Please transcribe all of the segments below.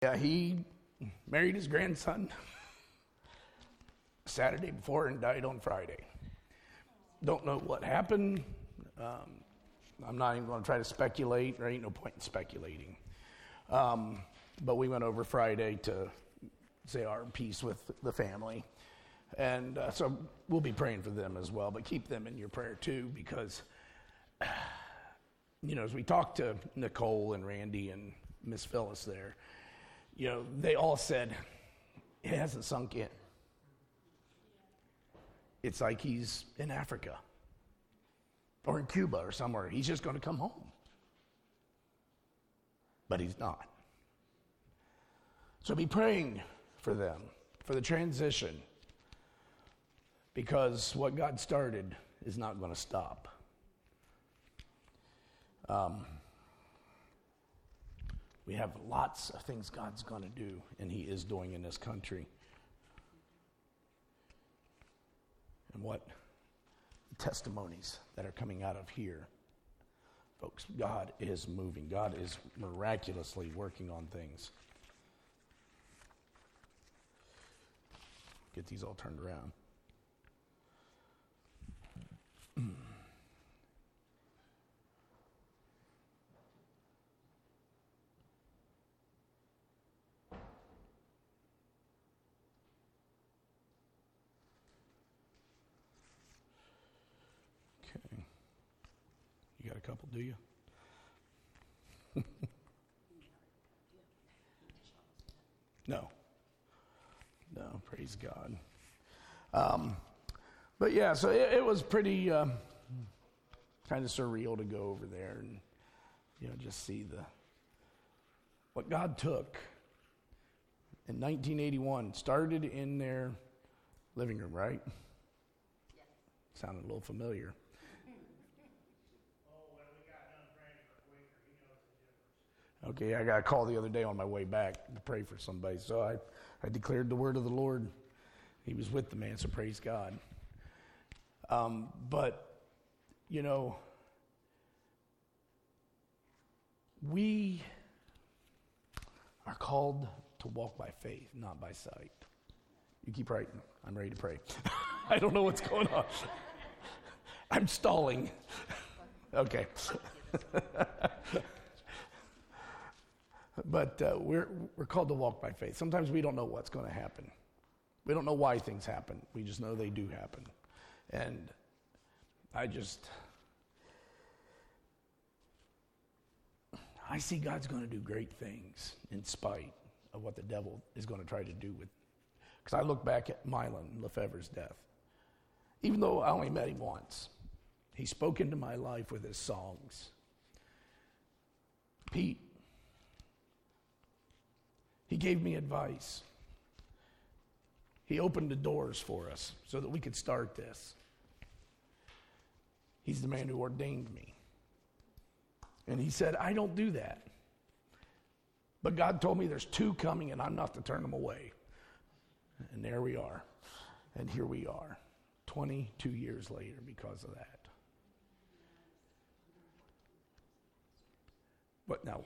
Yeah, he married his grandson Saturday before and died on Friday. Don't know what happened. I'm not even going to try to speculate. There ain't no point in speculating. But we went over Friday to say our piece with the family. And so we'll be praying for them as well. But keep them in your prayer too, because, as we talked to Nicole and Randy and Miss Phyllis there, they all said, it hasn't sunk in. It's like he's in Africa or in Cuba or somewhere. He's just going to come home. But he's not. So be praying for them, for the transition, because what God started is not going to stop. We have lots of things God's going to do, and he is doing in this country. And what testimonies that are coming out of here. Folks, God is moving. God is miraculously working on things. Get these all turned around. Okay. You got a couple, do you? No, praise God. But yeah, so it was pretty kind of surreal to go over there and just see what God took in 1981. Started in their living room, right? Yes. Sounded a little familiar. Okay, I got a call the other day on my way back to pray for somebody. So I declared the word of the Lord. He was with the man, so praise God. But, we are called to walk by faith, not by sight. You keep writing. I'm ready to pray. I don't know what's going on. I'm stalling. Okay. But we're called to walk by faith. Sometimes we don't know what's going to happen. We don't know why things happen. We just know they do happen. And I see God's going to do great things in spite of what the devil is going to try to do with. Because I look back at Mylon Lefebvre's death. Even though I only met him once, he spoke into my life with his songs. Pete, he gave me advice. He opened the doors for us so that we could start this. He's the man who ordained me. And he said, I don't do that. But God told me there's two coming and I'm not to turn them away. And there we are. And here we are, 22 years later because of that. What now?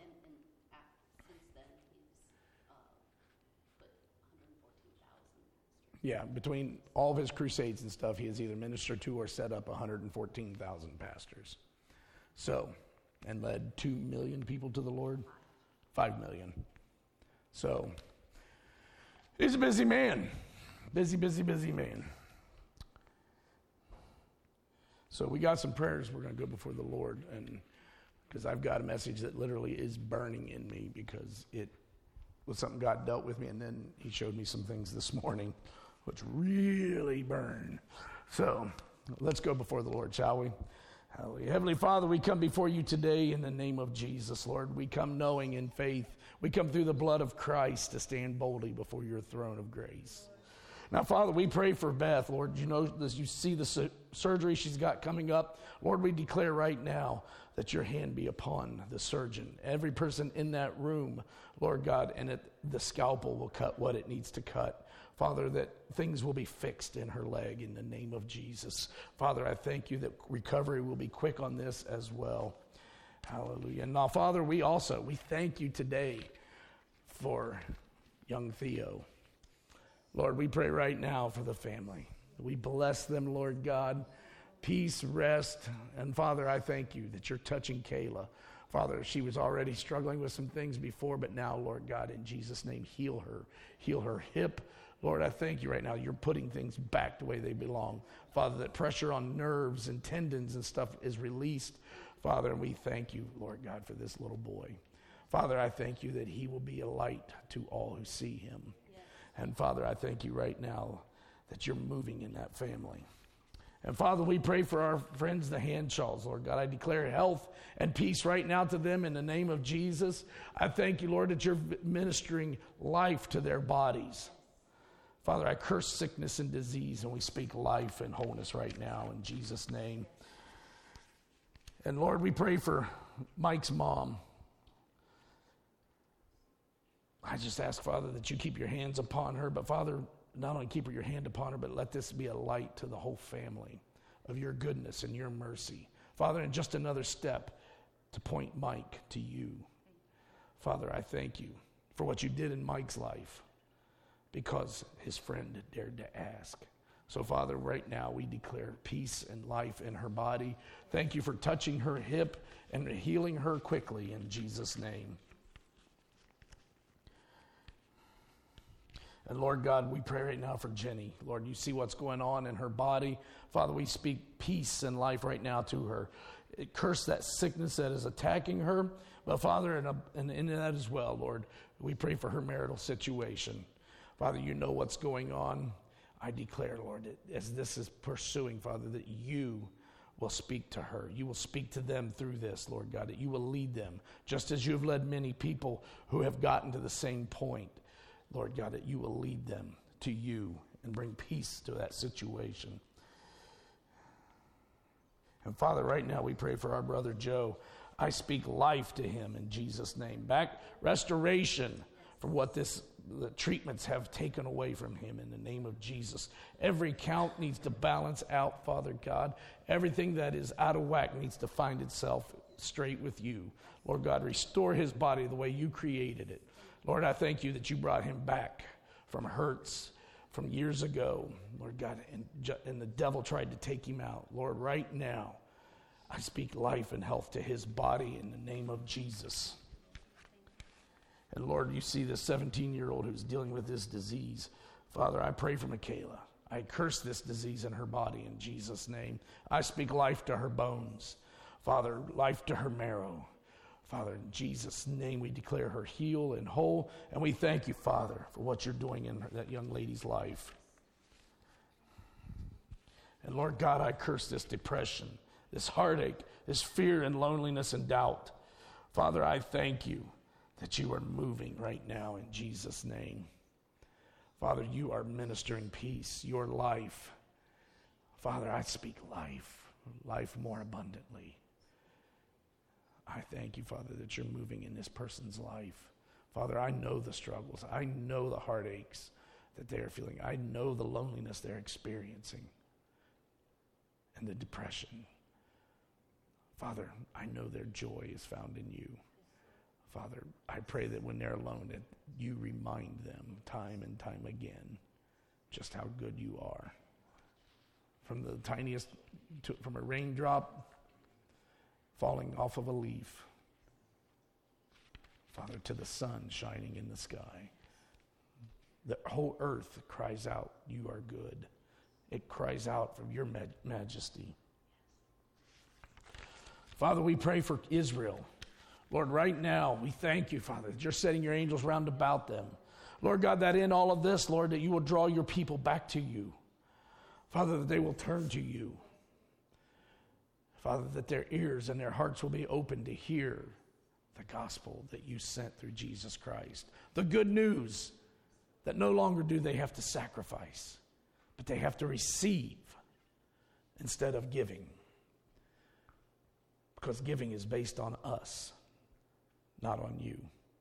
Yeah, between all of his crusades and stuff, he has either ministered to or set up 114,000 pastors. So, and led 2 million people to the Lord, 5 million. So, he's a busy man. Busy man. So we got some prayers we're going to go before the Lord, and because I've got a message that literally is burning in me because it was something God dealt with me, and then he showed me some things this morning which really burn. So let's go before the Lord, shall we? Hallelujah. Heavenly Father, we come before you today in the name of Jesus, Lord. We come knowing in faith. We come through the blood of Christ to stand boldly before your throne of grace. Now, Father, we pray for Beth, Lord. You see the surgery she's got coming up. Lord, we declare right now that your hand be upon the surgeon. Every person in that room, Lord God, and the scalpel will cut what it needs to cut. Father, that things will be fixed in her leg in the name of Jesus. Father, I thank you that recovery will be quick on this as well. Hallelujah. And now, Father, we thank you today for young Theo. Lord, we pray right now for the family. We bless them, Lord God. Peace, rest, and Father, I thank you that you're touching Kayla. Father, she was already struggling with some things before, but now, Lord God, in Jesus' name, heal her hip. Lord, I thank you right now. You're putting things back the way they belong. Father, that pressure on nerves and tendons and stuff is released. Father, and we thank you, Lord God, for this little boy. Father, I thank you that he will be a light to all who see him. Yes. And Father, I thank you right now that you're moving in that family. And Father, we pray for our friends, the Hanshaws, Lord God. I declare health and peace right now to them in the name of Jesus. I thank you, Lord, that you're ministering life to their bodies. Father, I curse sickness and disease, and we speak life and wholeness right now in Jesus' name. And Lord, we pray for Mike's mom. I just ask, Father, that you keep your hands upon her, but Father, not only keep your hand upon her, but let this be a light to the whole family of your goodness and your mercy. Father, and just another step to point Mike to you. Father, I thank you for what you did in Mike's life because his friend dared to ask. So, Father, right now we declare peace and life in her body. Thank you for touching her hip and healing her quickly in Jesus' name. And Lord God, we pray right now for Jenny. Lord, you see what's going on in her body. Father, we speak peace and life right now to her. Curse that sickness that is attacking her. But Father, and in that as well, Lord, we pray for her marital situation. Father, you know what's going on. I declare, Lord, as this is pursuing, Father, that you will speak to her. You will speak to them through this, Lord God, that you will lead them, just as you have led many people who have gotten to the same point. Lord God, that you will lead them to you and bring peace to that situation. And Father, right now we pray for our brother Joe. I speak life to him in Jesus' name. Back restoration for what the treatments have taken away from him in the name of Jesus. Every count needs to balance out, Father God. Everything that is out of whack needs to find itself straight with you. Lord God, restore his body the way you created it. Lord, I thank you that you brought him back from hurts from years ago, Lord God, and the devil tried to take him out. Lord, right now, I speak life and health to his body in the name of Jesus. And Lord, you see this 17-year-old who's dealing with this disease. Father, I pray for Michaela. I curse this disease in her body in Jesus' name. I speak life to her bones. Father, life to her marrow. Father, in Jesus' name, we declare her healed and whole, and we thank you, Father, for what you're doing in that young lady's life. And Lord God, I curse this depression, this heartache, this fear and loneliness and doubt. Father, I thank you that you are moving right now in Jesus' name. Father, you are ministering peace, your life. Father, I speak life more abundantly. I thank you, Father, that you're moving in this person's life. Father, I know the struggles. I know the heartaches that they are feeling. I know the loneliness they're experiencing and the depression. Father, I know their joy is found in you. Father, I pray that when they're alone, that you remind them time and time again just how good you are. From the tiniest, from a raindrop falling off of a leaf, Father, to the sun shining in the sky. The whole earth cries out, you are good. It cries out from your majesty. Father, we pray for Israel. Lord, right now, we thank you, Father, that you're setting your angels round about them. Lord God, that in all of this, Lord, that you will draw your people back to you. Father, that they will turn to you. Father, that their ears and their hearts will be open to hear the gospel that you sent through Jesus Christ. The good news that no longer do they have to sacrifice, but they have to receive instead of giving. Because giving is based on us, not on you.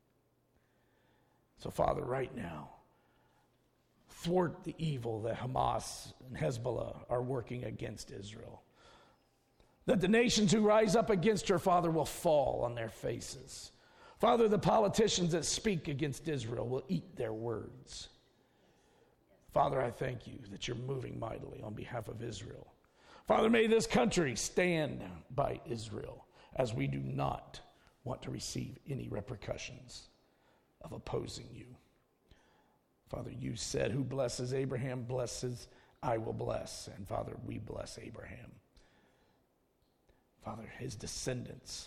So, Father, right now, thwart the evil that Hamas and Hezbollah are working against Israel. That the nations who rise up against her, Father, will fall on their faces. Father, the politicians that speak against Israel will eat their words. Father, I thank you that you're moving mightily on behalf of Israel. Father, may this country stand by Israel, as we do not want to receive any repercussions of opposing you. Father, you said, who blesses Abraham blesses, I will bless. And Father, we bless Abraham. Father, his descendants.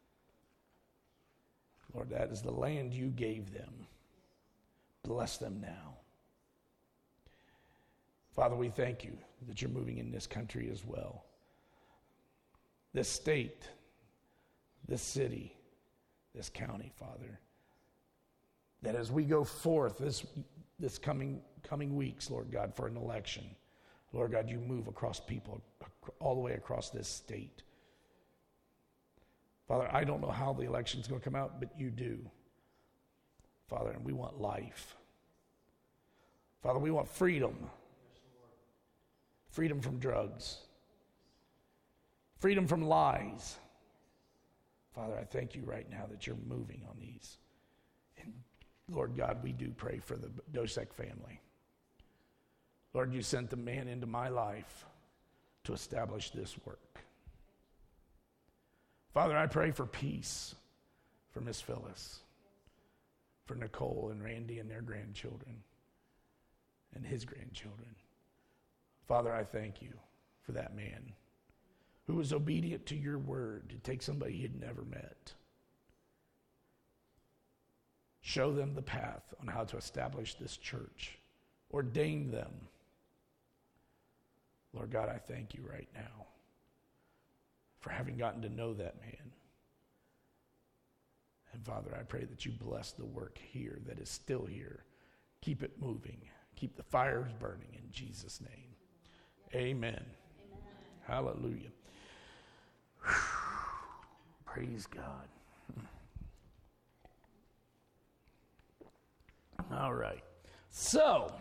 Lord, that is the land you gave them. Bless them now. Father, we thank you that you're moving in this country as well. This state, this city, this county, Father. That as we go forth this coming weeks, Lord God, for an election, Lord God, you move across people all the way across this state. Father, I don't know how the election's going to come out, but you do. Father, and we want life. Father, we want freedom. Freedom from drugs. Freedom from lies. Father, I thank you right now that you're moving on these. And Lord God, we do pray for the Dosek family. Lord, you sent the man into my life to establish this work. Father, I pray for peace for Miss Phyllis, for Nicole and Randy and their grandchildren and his grandchildren. Father, I thank you for that man who was obedient to your word to take somebody he had never met. Show them the path on how to establish this church. Ordain them. Lord God, I thank you right now for having gotten to know that man. And Father, I pray that you bless the work here that is still here. Keep it moving. Keep the fires burning in Jesus' name. Amen. Amen. Hallelujah. Whew. Praise God. All right. So,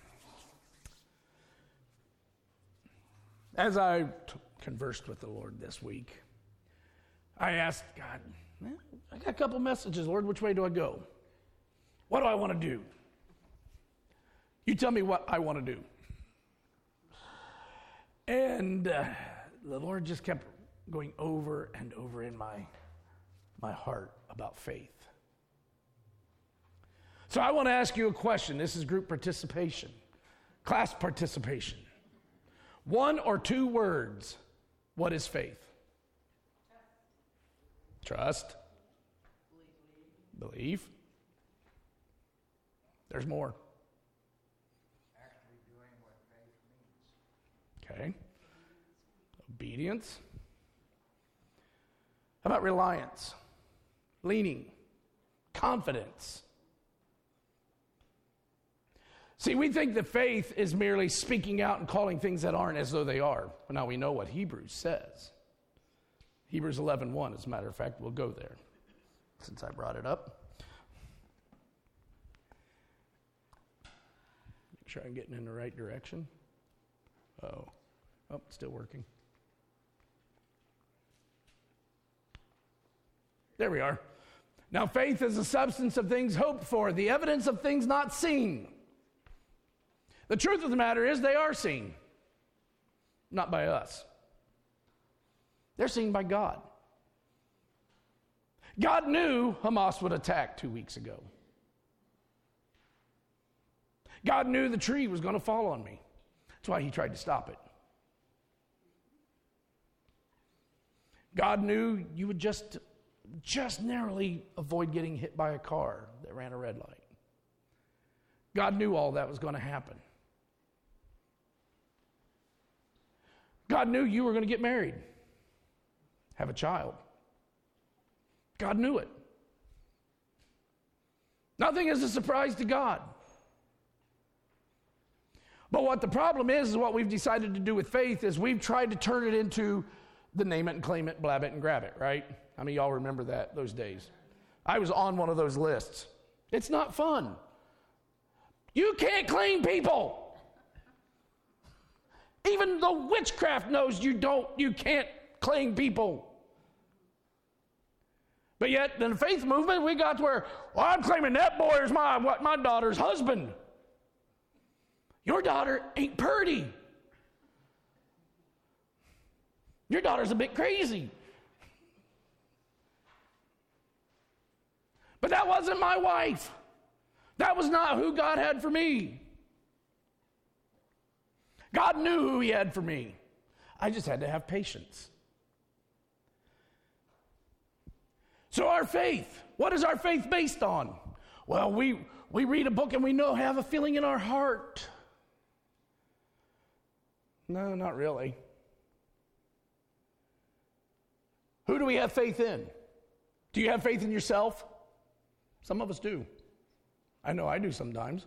as I conversed with the Lord this week, I asked God, I got a couple messages, Lord, which way do I go? What do I want to do? You tell me what I want to do. And the Lord just kept going over and over in my heart about faith. So I want to ask you a question. This is group participation, class participation. 1 or 2 words. What is faith? Trust. Belief. There's more. Actually doing what faith means. Okay. Obedience. How about reliance? Leaning. Confidence. See, we think that faith is merely speaking out and calling things that aren't as though they are. Well, now we know what Hebrews says. Hebrews 11:1, as a matter of fact, we'll go there since I brought it up. Make sure I'm getting in the right direction. Oh, it's still working. There we are. Now, faith is the substance of things hoped for, the evidence of things not seen. The truth of the matter is they are seen, not by us. They're seen by God. God knew Hamas would attack 2 weeks ago. God knew the tree was going to fall on me. That's why he tried to stop it. God knew you would just narrowly avoid getting hit by a car that ran a red light. God knew all that was going to happen. God knew you were going to get married, have a child. God knew it. Nothing is a surprise to God. But what the problem is what we've decided to do with faith is we've tried to turn it into the name it and claim it, blab it and grab it, right? I mean, y'all remember those days. I was on one of those lists. It's not fun. You can't claim people. Even the witchcraft knows you can't claim people. But yet, in the faith movement, we got to where, well, I'm claiming that boy is my daughter's husband. Your daughter ain't pretty. Your daughter's a bit crazy. But that wasn't my wife. That was not who God had for me. God knew who he had for me. I just had to have patience. So our faith, what is our faith based on? Well, we read a book and we have a feeling in our heart. No, not really. Who do we have faith in? Do you have faith in yourself? Some of us do. I know I do sometimes.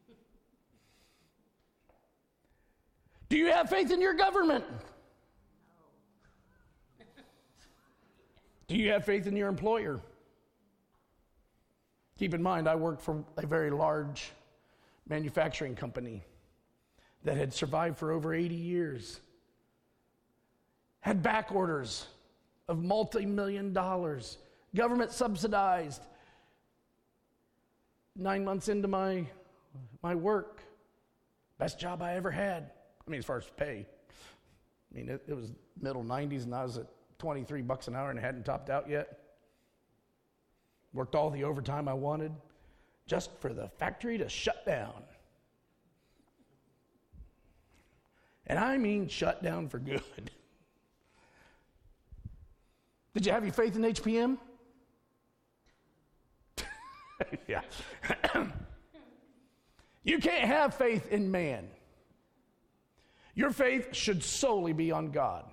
Do you have faith in your government? Do you have faith in your employer? Keep in mind, I worked for a very large manufacturing company that had survived for over 80 years, had back orders of multi-million dollars, government subsidized. 9 months into my work, best job I ever had. I mean, as far as pay. I mean, it was middle 90s, and I was at $23 an hour and hadn't topped out yet. Worked all the overtime I wanted just for the factory to shut down. And I mean shut down for good. Did you have your faith in HPM? Yeah. You can't have faith in man. Your faith should solely be on God.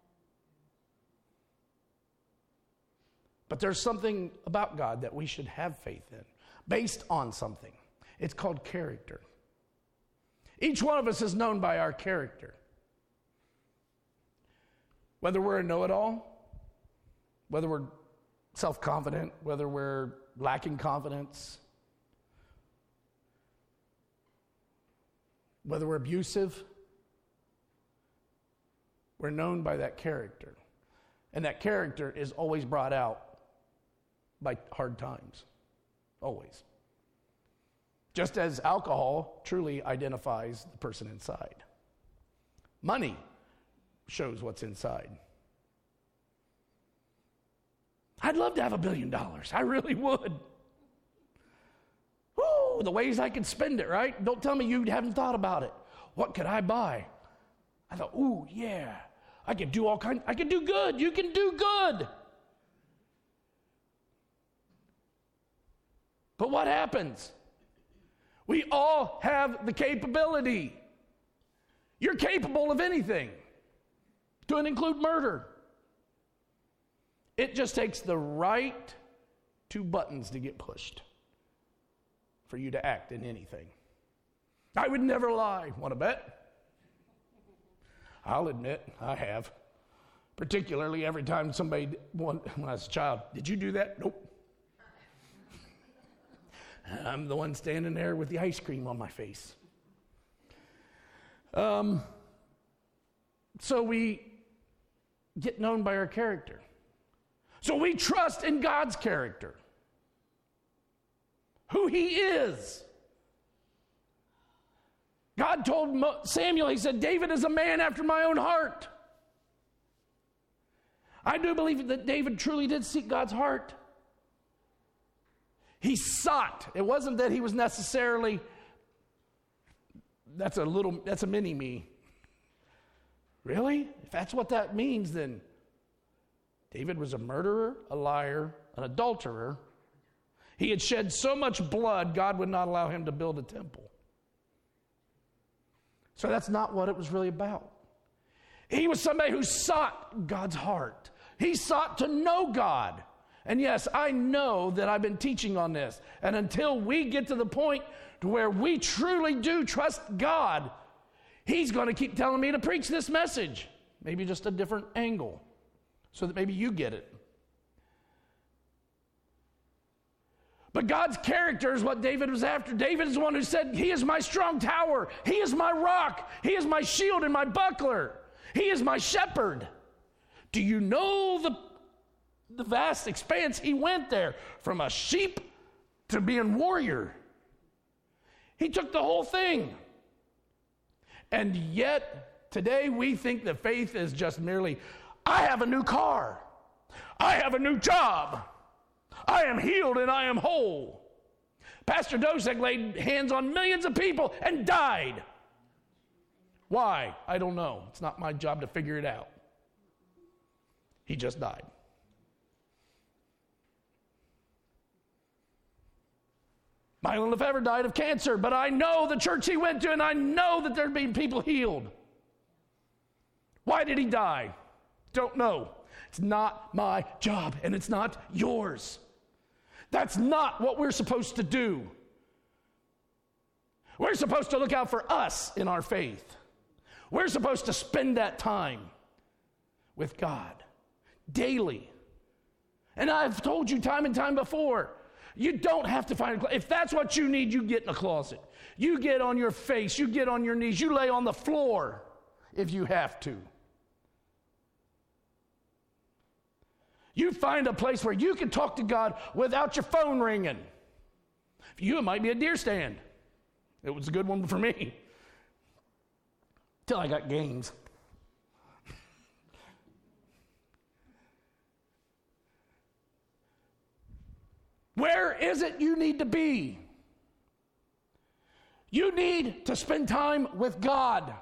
But there's something about God that we should have faith in, based on something. It's called character. Each one of us is known by our character. Whether we're a know-it-all, whether we're self-confident, whether we're lacking confidence, whether we're abusive, we're known by that character. And that character is always brought out by hard times. Always. Just as alcohol truly identifies the person inside. Money shows what's inside. I'd love to have $1 billion. I really would. Woo, the ways I could spend it, right? Don't tell me you haven't thought about it. What could I buy? I thought, ooh, yeah. I could do all kinds. I can do good. You can do good. But what happens? We all have the capability. You're capable of anything, to include murder. It just takes the right 2 buttons to get pushed for you to act in anything. I would never lie. Want to bet? I'll admit I have. Particularly every time somebody, when I was a child, did you do that? Nope. I'm the one standing there with the ice cream on my face. So we get known by our character. So we trust in God's character, who he is. God told Samuel, he said, David is a man after my own heart. I do believe that David truly did seek God's heart. He sought. It wasn't that he was necessarily, that's a mini me. Really? If that's what that means, then David was a murderer, a liar, an adulterer. He had shed so much blood, God would not allow him to build a temple. So that's not what it was really about. He was somebody who sought God's heart. He sought to know God. And yes, I know that I've been teaching on this. And until we get to the point to where we truly do trust God, he's going to keep telling me to preach this message. Maybe just a different angle, so that maybe you get it. But God's character is what David was after. David is the one who said, he is my strong tower. He is my rock. He is my shield and my buckler. He is my shepherd. Do you know the vast expanse. He went there from a sheep to being warrior. He took the whole thing. And yet, today we think that faith is just merely, I have a new car. I have a new job. I am healed and I am whole. Pastor Dosek laid hands on millions of people and died. Why? I don't know. It's not my job to figure it out. He just died. Mylon Lefebvre died of cancer, but I know the church he went to, and I know that there'd be people healed. Why did he die? Don't know. It's not my job, and it's not yours. That's not what we're supposed to do. We're supposed to look out for us in our faith. We're supposed to spend that time with God daily. And I've told you time and time before, you don't have to find a closet. If that's what you need, you get in a closet. You get on your face. You get on your knees. You lay on the floor if you have to. You find a place where you can talk to God without your phone ringing. For you, it might be a deer stand. It was a good one for me. Till I got games. Where is it you need to be? You need to spend time with God.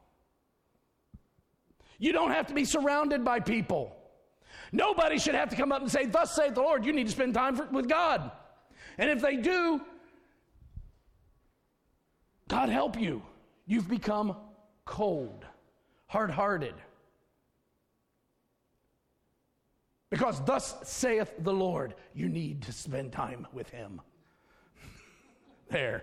You don't have to be surrounded by people. Nobody should have to come up and say, thus saith the Lord. You need to spend time with God. And if they do, God help you. You've become cold, hard-hearted. Because thus saith the Lord, you need to spend time with him. There.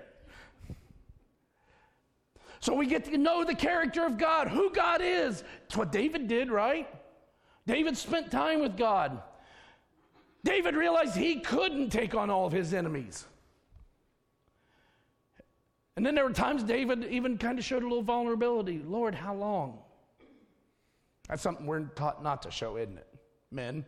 So we get to know the character of God, who God is. It's what David did, right? David spent time with God. David realized he couldn't take on all of his enemies. And then there were times David even kind of showed a little vulnerability. Lord, how long? That's something we're taught not to show, isn't it? Men.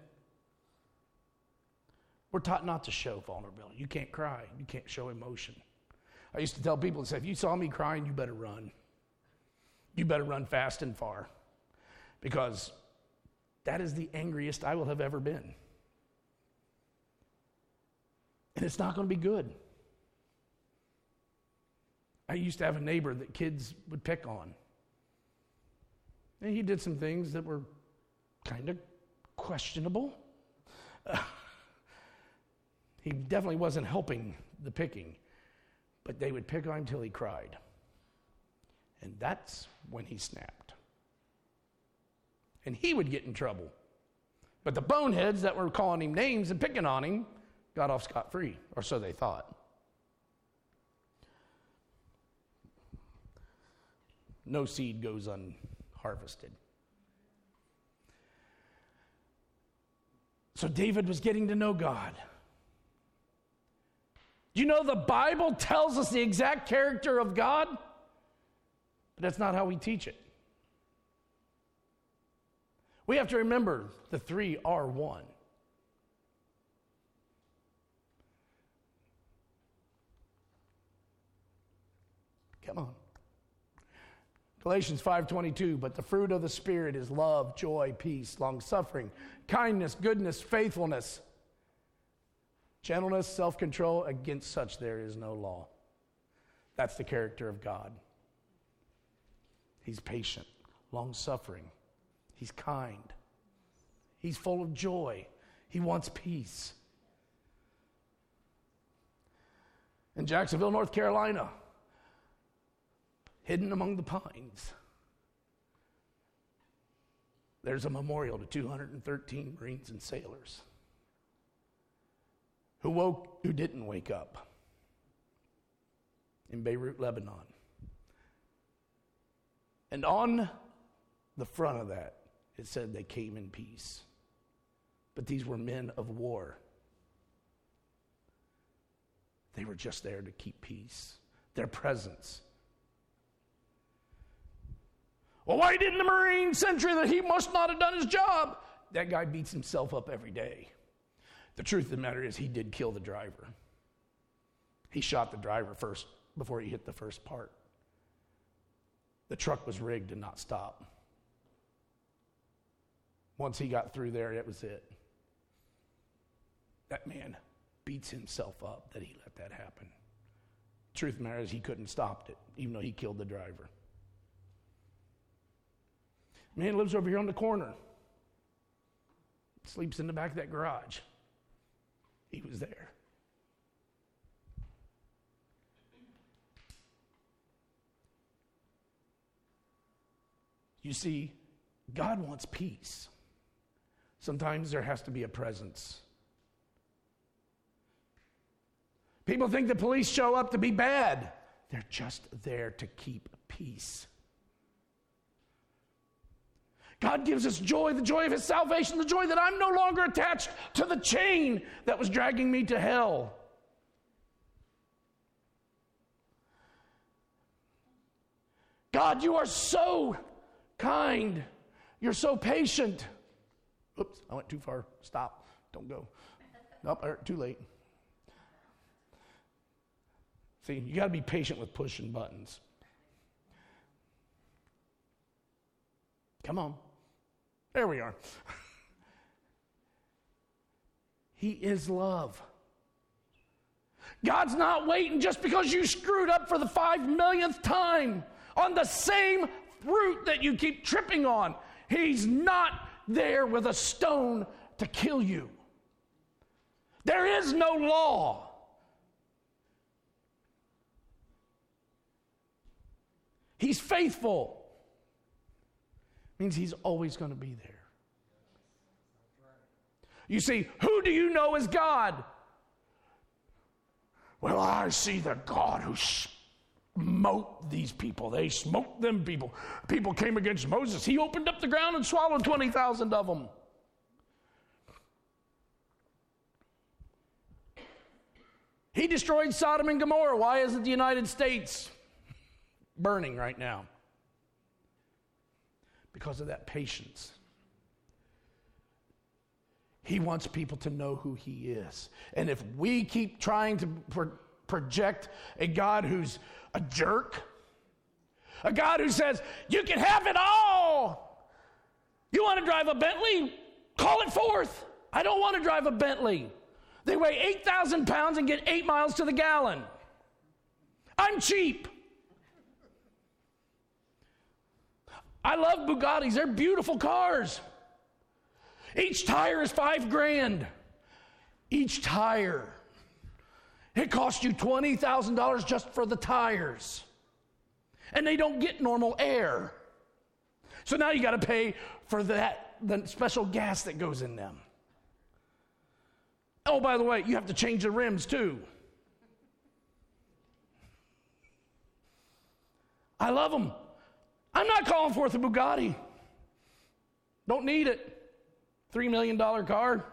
We're taught not to show vulnerability. You can't cry. You can't show emotion. I used to tell people, to say, if you saw me crying, you better run. You better run fast and far. Because that is the angriest I will have ever been. And it's not going to be good. I used to have a neighbor that kids would pick on. And he did some things that were kind of questionable. He definitely wasn't helping the picking. But they would pick on him till he cried. And that's when he snapped. And he would get in trouble. But the boneheads that were calling him names and picking on him got off scot-free, or so they thought. No seed goes unharvested. So David was getting to know God. You know, the Bible tells us the exact character of God, but that's not how we teach it. We have to remember the three are one. Come on. Galatians 5:22, but the fruit of the Spirit is love, joy, peace, long-suffering, kindness, goodness, faithfulness, gentleness, self-control. Against such there is no law. That's the character of God. He's patient, long-suffering. He's kind. He's full of joy. He wants peace. In Jacksonville, North Carolina, hidden among the pines, there's a memorial to 213 Marines and sailors who didn't wake up in Beirut, Lebanon. And on the front of that, it said they came in peace. But these were men of war. They were just there to keep peace. Their presence. Well, why didn't the Marine sentry that he must not have done his job? That guy beats himself up every day. The truth of the matter is he did kill the driver. He shot the driver first before he hit the first part. The truck was rigged to not stop. Once he got through there, it was it. That man beats himself up that he let that happen. Truth of the matter is he couldn't stop it, even though he killed the driver. Man lives over here on the corner. Sleeps in the back of that garage. He was there. You see, God wants peace. Sometimes there has to be a presence. People think the police show up to be bad. They're just there to keep peace. God gives us joy, the joy of his salvation, the joy that I'm no longer attached to the chain that was dragging me to hell. God, you are so kind. You're so patient. Oops, I went too far. Stop. Don't go. Nope, too late. See, you got to be patient with pushing buttons. Come on. There we are. He is love. God's not waiting just because you screwed up for the 5 millionth time on the same route that you keep tripping on. He's not there with a stone to kill you. There is no law. He's faithful. Means he's always going to be there. You see, who do you know as God? Well, I see the God who smote these people. They smoked them people. People came against Moses. He opened up the ground and swallowed 20,000 of them. He destroyed Sodom and Gomorrah. Why isn't the United States burning right now? Because of that patience. He wants people to know who he is. And if we keep trying to project a God who's a jerk, a God who says, you can have it all. You want to drive a Bentley? Call it forth. I don't want to drive a Bentley. They weigh 8,000 pounds and get 8 miles to the gallon. I'm cheap. I love Bugattis. They're beautiful cars. Each tire is $5,000. Each tire. It costs you $20,000 just for the tires. And they don't get normal air. So now you got to pay for the special gas that goes in them. Oh, by the way, you have to change the rims too. I love them. I'm not calling forth a Bugatti. Don't need it. $3 million car.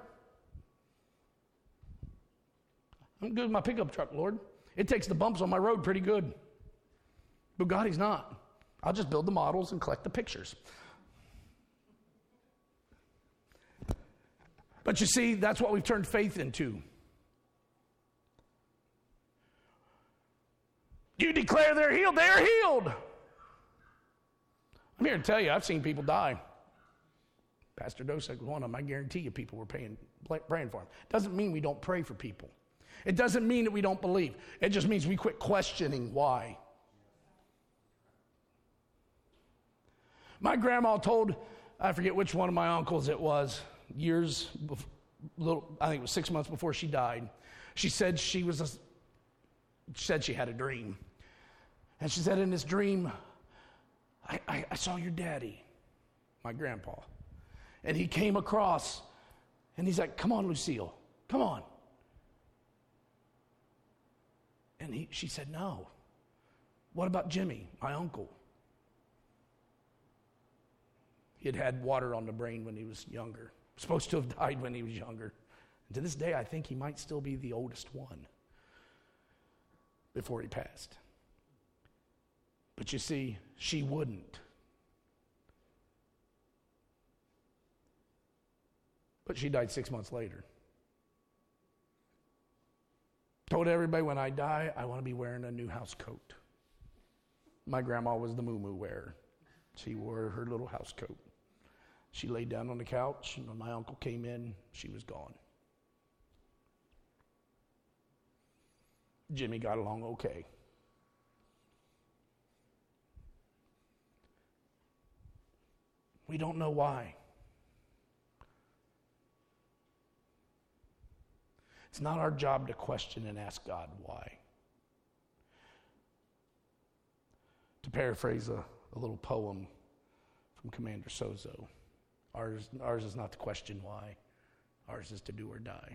I'm good with my pickup truck, Lord. It takes the bumps on my road pretty good. Bugatti's not. I'll just build the models and collect the pictures. But you see, that's what we've turned faith into. You declare they're healed, they are healed. I'm here to tell you, I've seen people die. Pastor Dosek was one of them. I guarantee you people were praying for him. Doesn't mean we don't pray for people. It doesn't mean that we don't believe. It just means we quit questioning why. My grandma told, I forget which one of my uncles it was, years before, I think it was 6 months before she died. She said she had a dream. And she said, in this dream, I saw your daddy, my grandpa. And he came across, and he's like, come on, Lucille, come on. And she said, no. What about Jimmy, my uncle? He had had water on the brain when he was younger. Supposed to have died when he was younger. And to this day, I think he might still be the oldest one before he passed. But you see, she wouldn't. But she died 6 months later. Told everybody when I die, I want to be wearing a new house coat. My grandma was the moo-moo wearer. She wore her little house coat. She laid down on the couch, and when my uncle came in, she was gone. Jimmy got along okay. We don't know why. It's not our job to question and ask God why. To paraphrase a little poem from Commander Sozo, ours is not to question why. Ours is to do or die.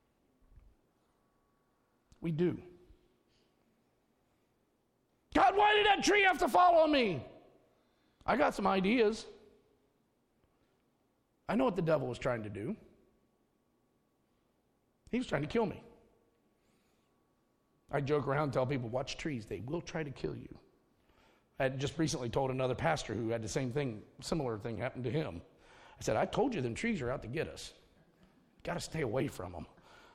We do. God, why did that tree have to fall on me? I got some ideas. I know what the devil was trying to do. He was trying to kill me. I joke around and tell people, watch trees. They will try to kill you. I had just recently told another pastor who had the same thing, similar thing happen to him. I said, I told you them trees are out to get us. Got to stay away from them.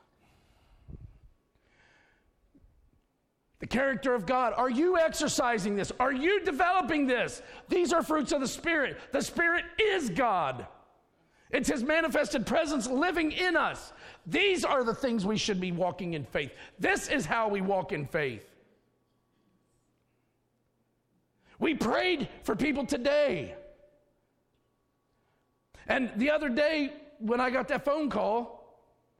The character of God. Are you exercising this? Are you developing this? These are fruits of the Spirit. The Spirit is God. It's His manifested presence living in us. These are the things we should be walking in faith. This is how we walk in faith. We prayed for people today. And the other day, when I got that phone call,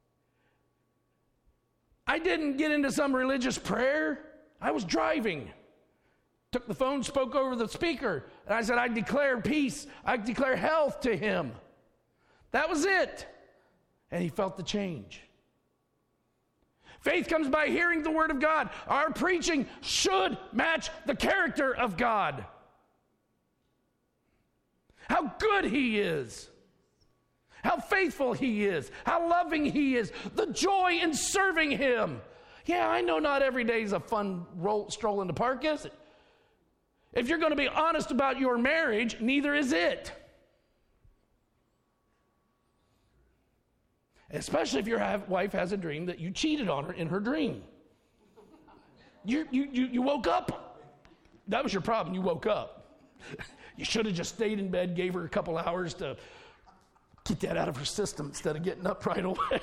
I didn't get into some religious prayer. I was driving. Took the phone, spoke over the speaker, and I said, I declare peace. I declare health to him. That was it. And he felt the change. Faith comes by hearing the word of God. Our preaching should match the character of God. How good He is. How faithful He is. How loving He is. The joy in serving Him. Yeah, I know not every day is a fun stroll in the park, is it? If you're going to be honest about your marriage, neither is it. Especially if your wife has a dream that you cheated on her in her dream. You woke up. That was your problem. You woke up. You should have just stayed in bed, gave her a couple hours to get that out of her system instead of getting up right away.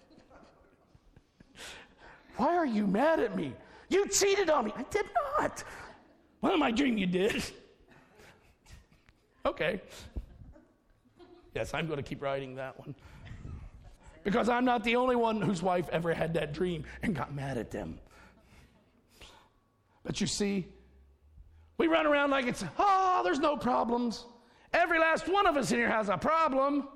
Why are you mad at me? You cheated on me. I did not. Well, in my dream you did. Okay. Yes, I'm going to keep writing that one. Because I'm not the only one whose wife ever had that dream and got mad at them. But you see, we run around like it's, there's no problems. Every last one of us in here has a problem.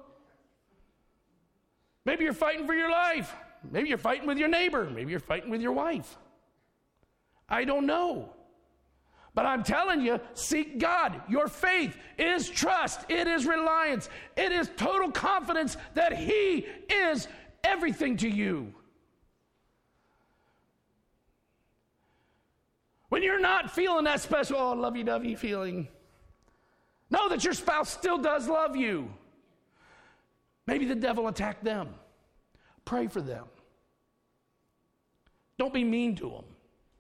Maybe you're fighting for your life. Maybe you're fighting with your neighbor. Maybe you're fighting with your wife. I don't know. But I'm telling you, seek God. Your faith is trust. It is reliance. It is total confidence that He is everything to you. When you're not feeling that special, lovey-dovey feeling, know that your spouse still does love you. Maybe the devil attacked them. Pray for them. Don't be mean to them.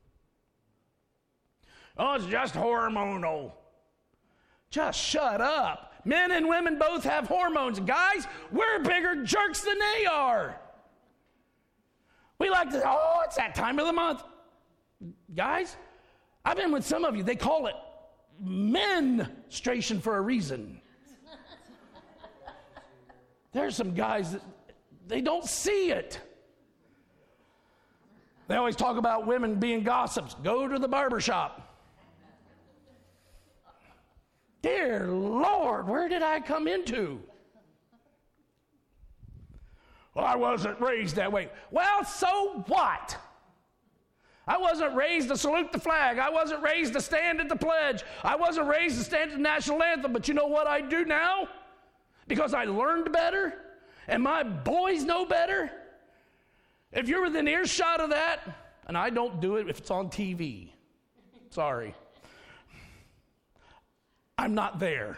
Oh, it's just hormonal. Just shut up. Men and women both have hormones. Guys, we're bigger jerks than they are. We like to, it's that time of the month. Guys, I've been with some of you. They call it menstruation for a reason. There's some guys that they don't see it. They always talk about women being gossips. Go to the barbershop. Dear Lord, where did I come into? Well, I wasn't raised that way. Well, so what? I wasn't raised to salute the flag. I wasn't raised to stand at the pledge. I wasn't raised to stand at the national anthem. But you know what I do now? Because I learned better, and my boys know better. If you're within earshot of that, and I don't do it if it's on TV. Sorry. I'm not there.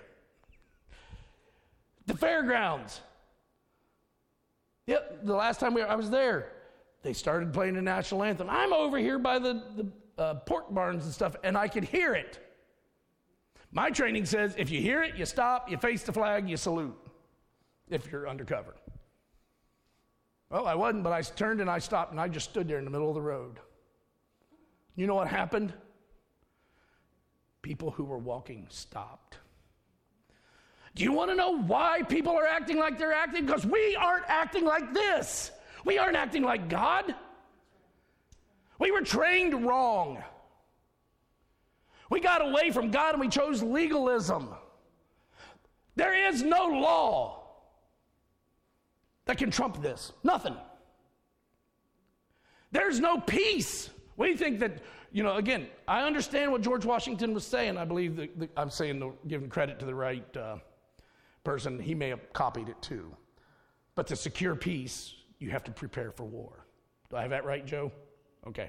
The fairgrounds. Yep, the last time I was there, they started playing the national anthem. I'm over here by the pork barns and stuff, and I could hear it. My training says if you hear it, you stop, you face the flag, you salute, if you're undercover. Well, I wasn't, but I turned and I stopped, and I just stood there in the middle of the road. You know what happened? People who were walking stopped. Do you want to know why people are acting like they're acting? Because we aren't acting like this. We aren't acting like God. We were trained wrong. We got away from God and we chose legalism. There is no law that can trump this. Nothing. There's no peace. We think that, again, I understand what George Washington was saying. I believe that I'm giving credit to the right person. He may have copied it too. But to secure peace, you have to prepare for war. Do I have that right, Joe? Okay.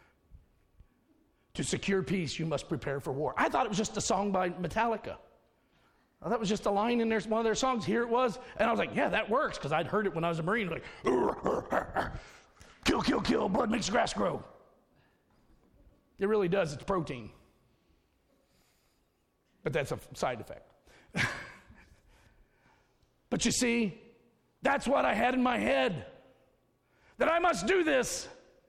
To secure peace, you must prepare for war. I thought it was just a song by Metallica. That was just a line in one of their songs. Here it was. And I was like, yeah, that works, because I'd heard it when I was a Marine. Like, kill, kill, kill, blood makes the grass grow. It really does. It's protein. But that's a side effect. But you see, that's what I had in my head, that I must do this.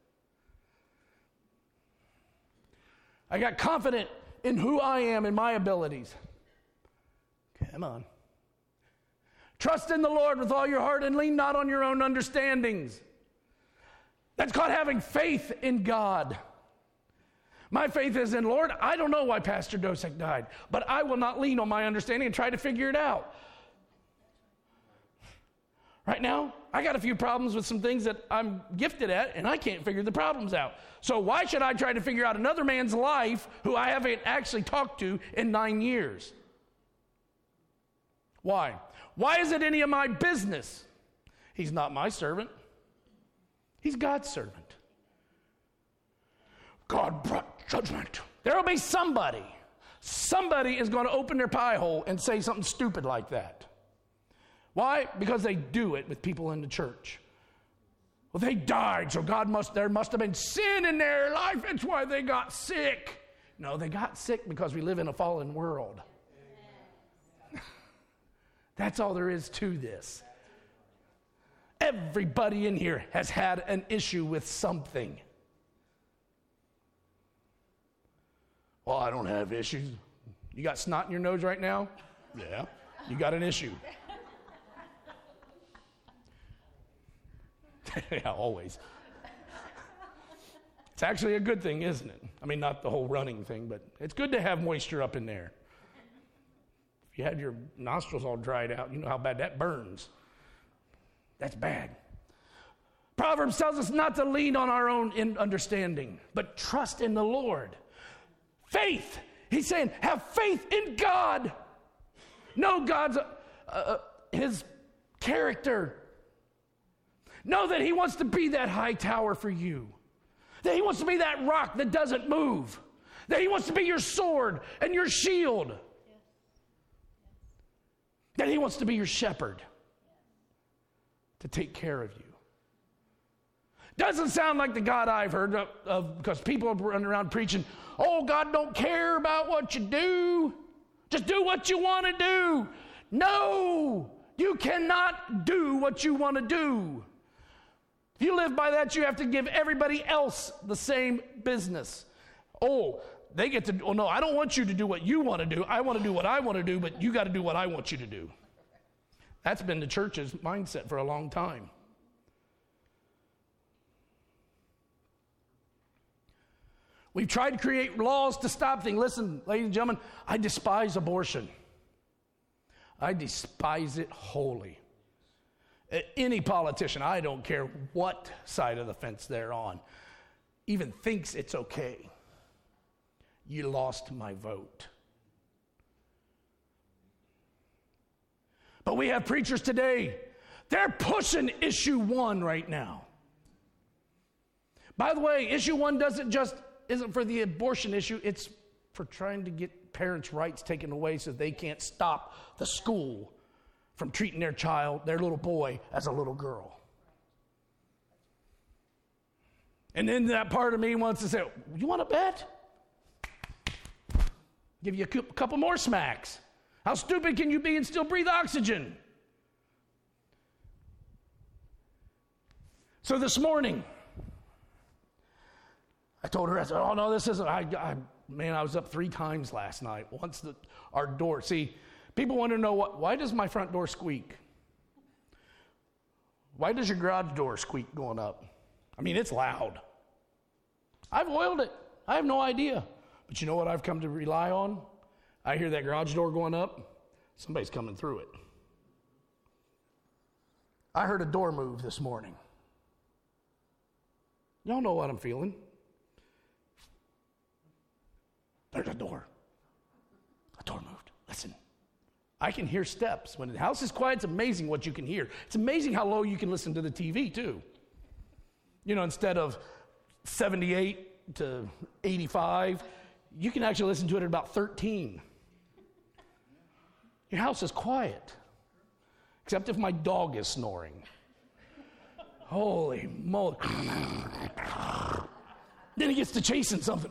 I got confident in who I am and my abilities. Come on. Trust in the Lord with all your heart and lean not on your own understandings. That's called having faith in God. My faith is in Lord. I don't know why Pastor Dosek died, but I will not lean on my understanding and try to figure it out. Right now, I got a few problems with some things that I'm gifted at, and I can't figure the problems out. So why should I try to figure out another man's life who I haven't actually talked to in 9 years? Why? Why is it any of my business? He's not my servant. He's God's servant. God brought judgment. There will be somebody. Somebody is going to open their pie hole and say something stupid like that. Why? Because they do it with people in the church. Well, they died, so there must have been sin in their life. That's why they got sick. No, they got sick because we live in a fallen world. That's all there is to this. Everybody in here has had an issue with something. Well, I don't have issues. You got snot in your nose right now? Yeah, you got an issue. Yeah, always. It's actually a good thing, isn't it? I mean, not the whole running thing, but it's good to have moisture up in there. If you had your nostrils all dried out, you know how bad that burns. That's bad. Proverbs tells us not to lean on our own understanding, but trust in the Lord. Faith. He's saying, have faith in God. Know God's His character. Know that He wants to be that high tower for you. That He wants to be that rock that doesn't move. That He wants to be your sword and your shield. That He wants to be your shepherd. To take care of you. Doesn't sound like the God I've heard of because people are running around preaching, oh, God don't care about what you do. Just do what you want to do. No, you cannot do what you want to do. If you live by that, you have to give everybody else the same business. Oh, they get to, oh no, I don't want you to do what you want to do. I want to do what I want to do, but you got to do what I want you to do. That's been the church's mindset for a long time. We've tried to create laws to stop things. Listen, ladies and gentlemen, I despise abortion. I despise it wholly. Any politician, I don't care what side of the fence they're on, even thinks it's okay. You lost my vote. But we have preachers today, they're pushing issue 1 right now. By the way, issue 1 isn't for the abortion issue, it's for trying to get parents' rights taken away so they can't stop the school from treating their child, their little boy, as a little girl. And then that part of me wants to say, you want to bet? Give you a couple more smacks. How stupid can you be and still breathe oxygen? So this morning, I told her, I said, oh no, this isn't, I was up 3 times last night. Once our door, see, people want to know, why does my front door squeak? Why does your garage door squeak going up? I mean, it's loud. I've oiled it. I have no idea. But you know what I've come to rely on? I hear that garage door going up. Somebody's coming through it. I heard a door move this morning. Y'all know what I'm feeling. There's a door. A door moved. Listen. I can hear steps. When the house is quiet, it's amazing what you can hear. It's amazing how low you can listen to the TV, too. You know, instead of 78 to 85, you can actually listen to it at about 13. Your house is quiet, except if my dog is snoring. Holy moly. Then he gets to chasing something.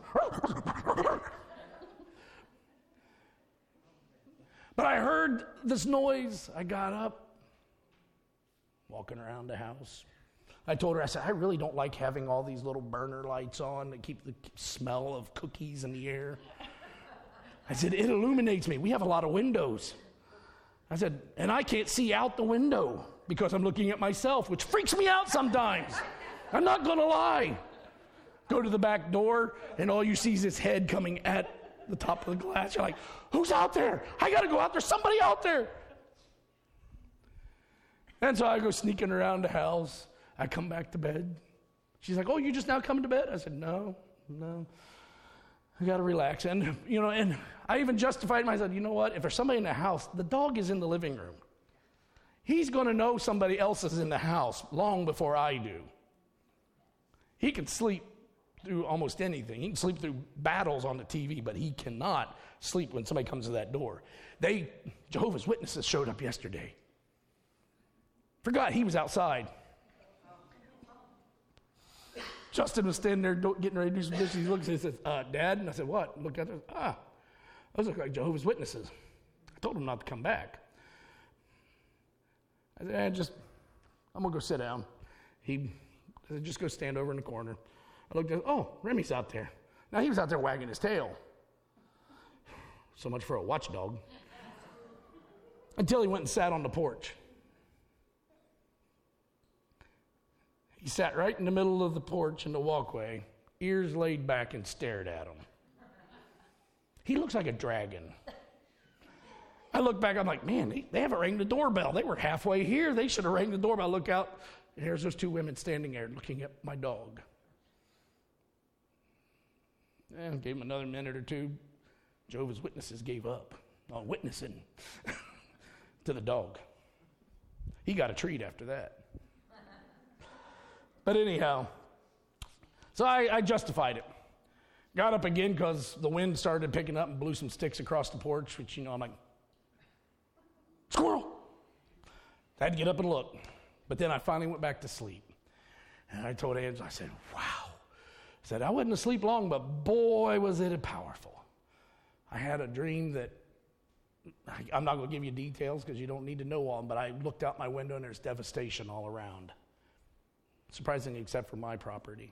But I heard this noise. I got up, walking around the house. I told her, I said, I really don't like having all these little burner lights on that keep the smell of cookies in the air. I said, it illuminates me. We have a lot of windows. I said, and I can't see out the window because I'm looking at myself, which freaks me out sometimes. I'm not going to lie. Go to the back door, and all you see is his head coming at the top of the glass. You're like, who's out there? I got to go out there. Somebody out there. And so I go sneaking around the house. I come back to bed. She's like, oh, you just now coming to bed? I said, no. I got to relax. And, and I even justified myself. You know what? If there's somebody in the house, the dog is in the living room. He's going to know somebody else is in the house long before I do. He can sleep through almost anything. He can sleep through battles on the TV, but he cannot sleep when somebody comes to that door. Jehovah's Witnesses showed up yesterday. Forgot he was outside. Justin was standing there getting ready to do some dishes. He looks and he says, Dad? And I said, what? Look at it. Those look like Jehovah's Witnesses. I told him not to come back. I said, I'm going to go sit down. He said, just go stand over in the corner. I looked at, Remy's out there. Now, he was out there wagging his tail. So much for a watchdog. Until he went and sat on the porch. He sat right in the middle of the porch in the walkway, ears laid back, and stared at him. He looks like a dragon. I look back, I'm like, man, they haven't rang the doorbell. They were halfway here. They should have rang the doorbell. I look out, and here's those 2 women standing there looking at my dog. And gave him another minute or 2. Jehovah's Witnesses gave up on witnessing to the dog. He got a treat after that. But anyhow, so I justified it. Got up again because the wind started picking up and blew some sticks across the porch, which, I'm like, squirrel. I had to get up and look. But then I finally went back to sleep. And I told Angela, I said, wow. I said, I wasn't asleep long, but boy, was it powerful. I had a dream that, I'm not going to give you details because you don't need to know all, but I looked out my window and there's devastation all around. Surprisingly, except for my property.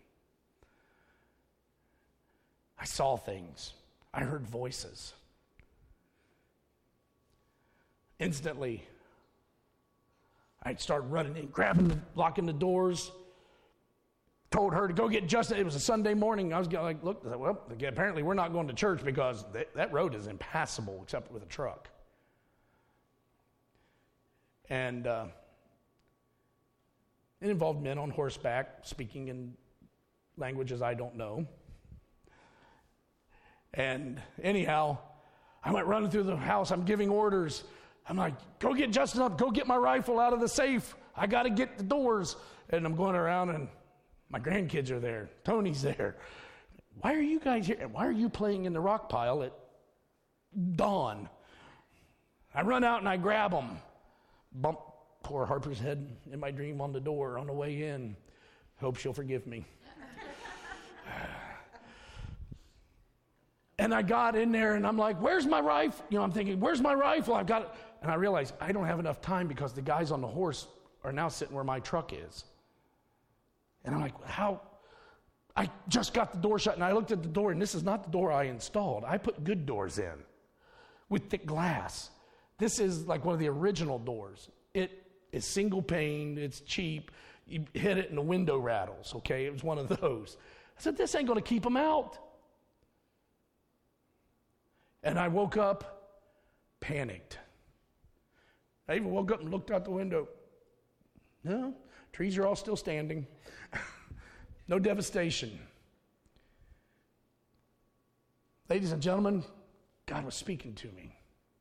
I saw things. I heard voices. Instantly, I'd start running in, locking the doors. Told her to go get Justin. It was a Sunday morning. I was like, look, well, apparently we're not going to church because that road is impassable except with a truck. And it involved men on horseback speaking in languages I don't know. And anyhow, I went running through the house. I'm giving orders. I'm like, go get Justin up. Go get my rifle out of the safe. I got to get the doors. And I'm going around, and my grandkids are there. Tony's there. Why are you guys here? Why are you playing in the rock pile at dawn? I run out, and I grab them. Bump poor Harper's head in my dream on the door on the way in. Hope she'll forgive me. And I got in there and I'm like, where's my rifle? I'm thinking, where's my rifle? I've got it. And I realized I don't have enough time because the guys on the horse are now sitting where my truck is. And I'm like, how? I just got the door shut and I looked at the door, and this is not the door I installed. I put good doors in with thick glass. This is like one of the original doors. It is single pane, it's cheap. You hit it and the window rattles, okay? It was one of those. I said, this ain't going to keep them out. And I woke up panicked. I even woke up and looked out the window. No, trees are all still standing. No devastation. Ladies and gentlemen, God was speaking to me.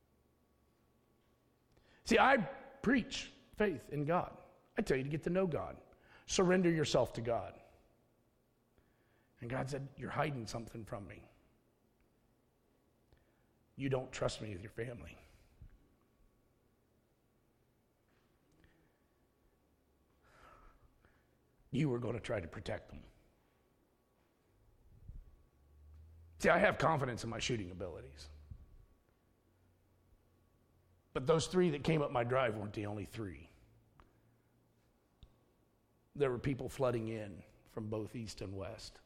See, I preach faith in God. I tell you to get to know God. Surrender yourself to God. And God said, you're hiding something from me. You don't trust me with your family. You were going to try to protect them. See, I have confidence in my shooting abilities. But those 3 that came up my drive weren't the only 3. There were people flooding in from both east and west.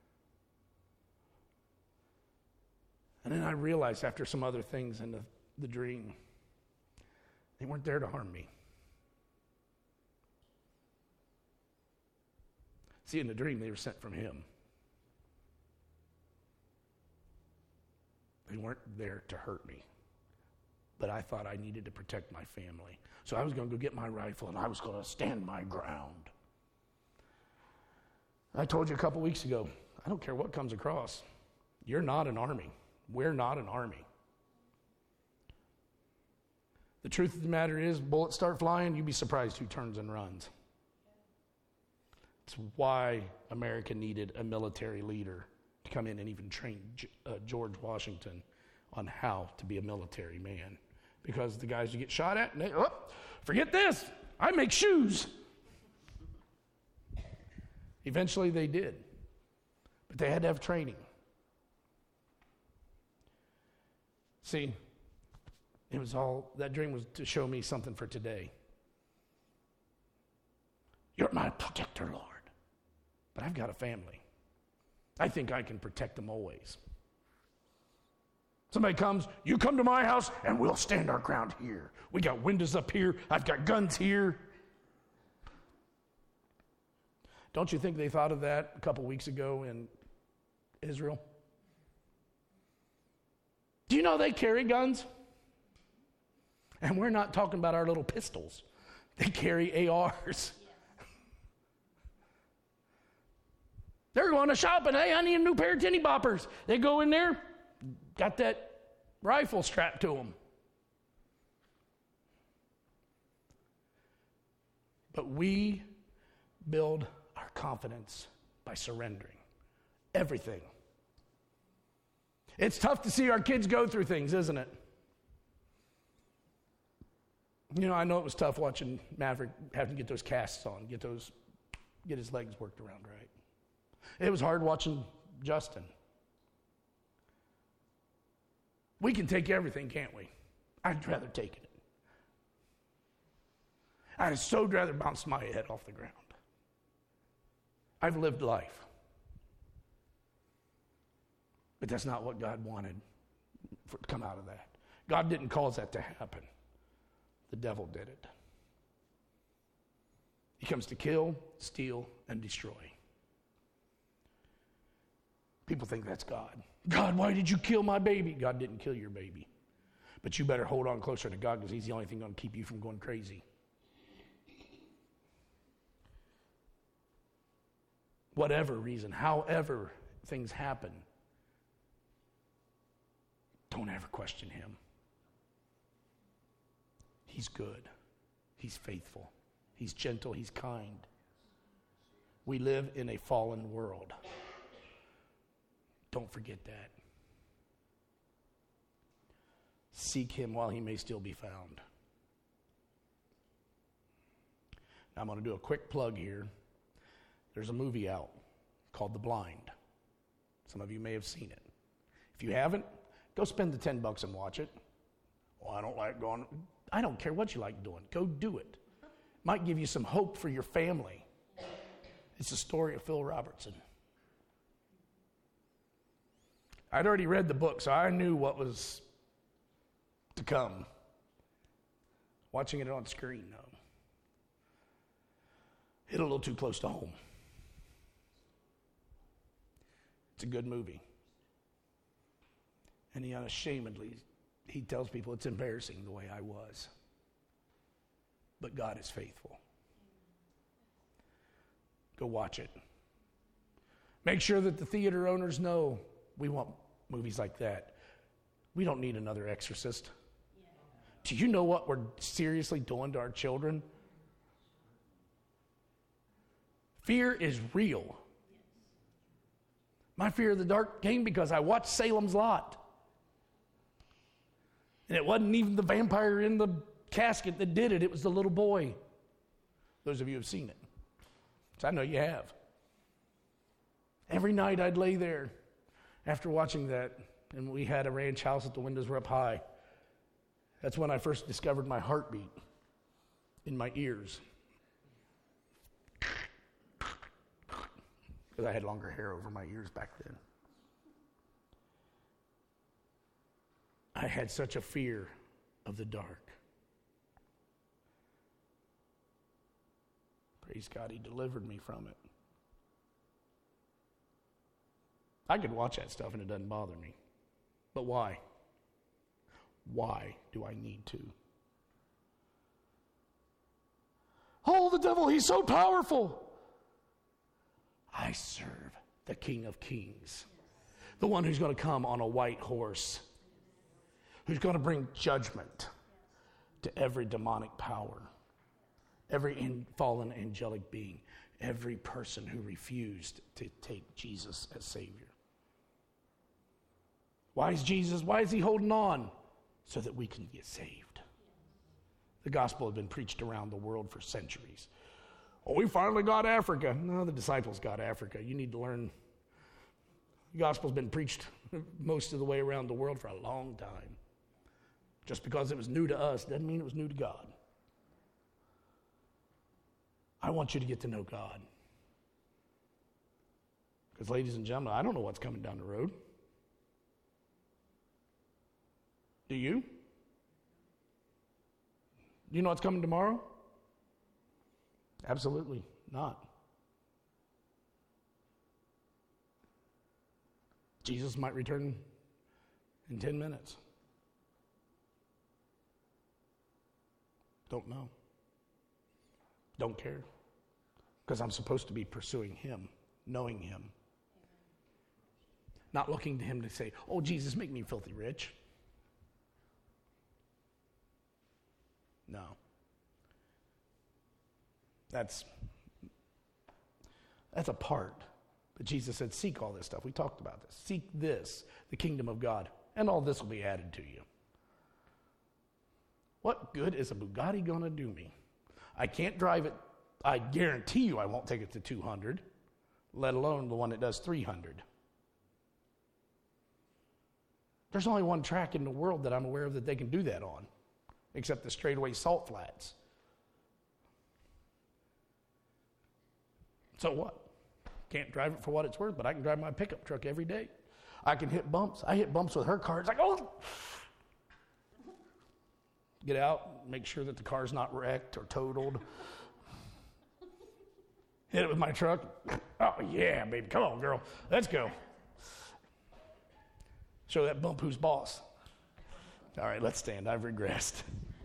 And then I realized after some other things in the dream, they weren't there to harm me. See, in the dream, they were sent from him. They weren't there to hurt me. But I thought I needed to protect my family. So I was going to go get my rifle, and I was going to stand my ground. I told you a couple weeks ago, I don't care what comes across. You're not an army. We're not an army. The truth of the matter is, bullets start flying, you'd be surprised who turns and runs. It's why America needed a military leader to come in and even train George Washington on how to be a military man. Because the guys you get shot at, and forget this, I make shoes. Eventually they did. But they had to have training. See, it was all, that dream was to show me something for today. You're my protector, Lord. But I've got a family. I think I can protect them always. Somebody comes, you come to my house, and we'll stand our ground here. We got windows up here. I've got guns here. Don't you think they thought of that a couple weeks ago in Israel? Do you know they carry guns? And we're not talking about our little pistols. They carry ARs. They're going to shopping. Hey, I need a new pair of tinny boppers. They go in there, got that rifle strapped to them. But we build our confidence by surrendering everything. It's tough to see our kids go through things, isn't it? I know it was tough watching Maverick having to get those casts on, get his legs worked around right. It was hard watching Justin. We can take everything, can't we? I'd rather take it. I'd so rather bounce my head off the ground. I've lived life. But that's not what God wanted to come out of that. God didn't cause that to happen. The devil did it. He comes to kill, steal, and destroy. People think that's God. God, why did you kill my baby? God didn't kill your baby. But you better hold on closer to God because he's the only thing going to keep you from going crazy. Whatever reason, however things happen, don't ever question him. He's good. He's faithful. He's gentle. He's kind. We live in a fallen world. Don't forget that. Seek him while he may still be found. Now I'm going to do a quick plug here. There's a movie out called The Blind. Some of you may have seen it. If you haven't, go spend the $10 and watch it. Well, I don't like going. I don't care what you like doing. Go do it. Might give you some hope for your family. It's the story of Phil Robertson. I'd already read the book, so I knew what was to come. Watching it on screen, no. Hit a little too close to home. It's a good movie. And he unashamedly, he tells people it's embarrassing the way I was. But God is faithful. Go watch it. Make sure that the theater owners know we want movies like that. We don't need another Exorcist. Do you know what we're seriously doing to our children? Fear is real. My fear of the dark came because I watched Salem's Lot. And it wasn't even the vampire in the casket that did it. It was the little boy. Those of you who have seen it. So I know you have. Every night I'd lay there after watching that, and we had a ranch house that the windows were up high. That's when I first discovered my heartbeat in my ears. Because I had longer hair over my ears back then. I had such a fear of the dark. Praise God, he delivered me from it. I could watch that stuff and it doesn't bother me. But why? Why do I need to? Oh, the devil, he's so powerful. I serve the King of Kings, the one who's going to come on a white horse, who's going to bring judgment to every demonic power, every fallen angelic being, every person who refused to take Jesus as Savior. Why is he holding on? So that we can get saved. The gospel had been preached around the world for centuries. Oh, we finally got Africa. No, the disciples got Africa. You need to learn. The gospel's been preached most of the way around the world for a long time. Just because it was new to us doesn't mean it was new to God. I want you to get to know God. Because, ladies and gentlemen, I don't know what's coming down the road. Do you? Do you know what's coming tomorrow? Absolutely not. Jesus might return in 10 minutes. Don't know. Don't care. Because I'm supposed to be pursuing him, knowing him. Not looking to him to say, oh, Jesus, make me filthy rich. No. That's a part. But Jesus said, seek all this stuff. We talked about this. Seek this, the kingdom of God, and all this will be added to you. What good is a Bugatti going to do me? I can't drive it. I guarantee you I won't take it to 200, let alone the one that does 300. There's only one track in the world that I'm aware of that they can do that on, except the straightaway salt flats. So what? Can't drive it for what it's worth, but I can drive my pickup truck every day. I can hit bumps. I hit bumps with her car. It's like, oh! Get out, make sure that the car's not wrecked or totaled. Hit it with my truck. Oh, yeah, baby. Come on, girl. Let's go. Show that bump who's boss. All right, let's stand. I've regressed.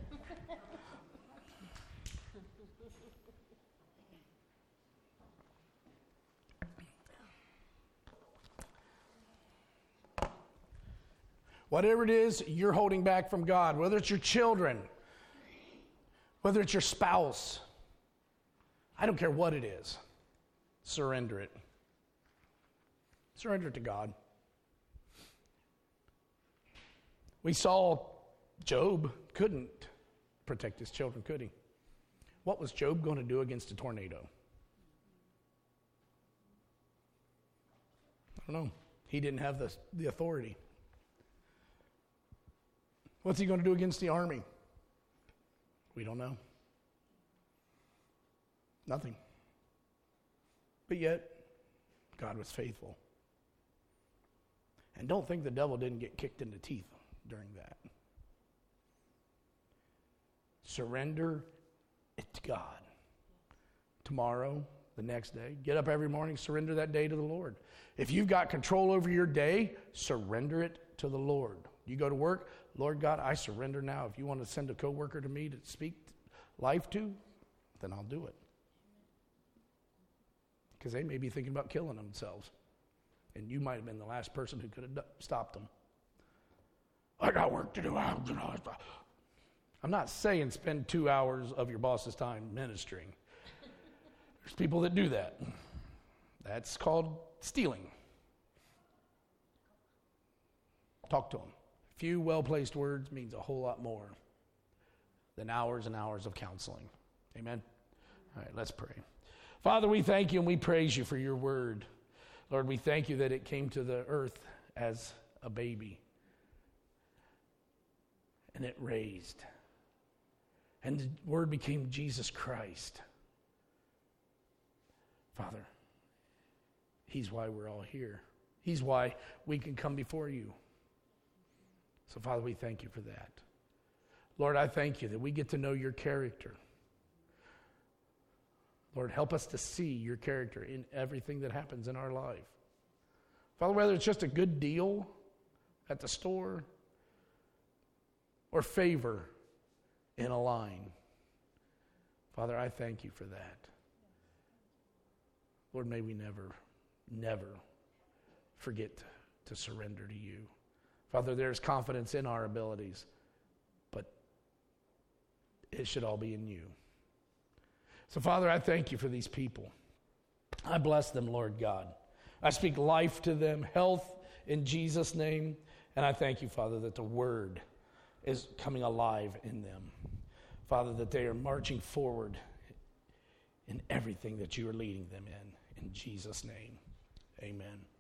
Whatever it is you're holding back from God, whether it's your children, whether it's your spouse, I don't care what it is, surrender it. Surrender it to God. We saw Job couldn't protect his children, could he? What was Job going to do against a tornado? I don't know. He didn't have the authority. What's he going to do against the army? We don't know. Nothing. But yet, God was faithful. And don't think the devil didn't get kicked in the teeth during that. Surrender it to God. Tomorrow, the next day, get up every morning, surrender that day to the Lord. If you've got control over your day, surrender it to the Lord. You go to work, Lord God, I surrender now. If you want to send a coworker to me to speak life to, then I'll do it. Because they may be thinking about killing themselves. And you might have been the last person who could have stopped them. I got work to do. I'm not saying spend 2 hours of your boss's time ministering. There's people that do that. That's called stealing. Talk to them. A few well-placed words means a whole lot more than hours and hours of counseling. Amen? All right, let's pray. Father, we thank you and we praise you for your word. Lord, we thank you that it came to the earth as a baby. And it raised. And the word became Jesus Christ. Father, he's why we're all here. He's why we can come before you. So, Father, we thank you for that. Lord, I thank you that we get to know your character. Lord, help us to see your character in everything that happens in our life. Father, whether it's just a good deal at the store or favor in a line, Father, I thank you for that. Lord, may we never forget to surrender to you. Father, there's confidence in our abilities, but it should all be in you. So, Father, I thank you for these people. I bless them, Lord God. I speak life to them, health in Jesus' name, and I thank you, Father, that the word is coming alive in them. Father, that they are marching forward in everything that you are leading them in. In Jesus' name, amen.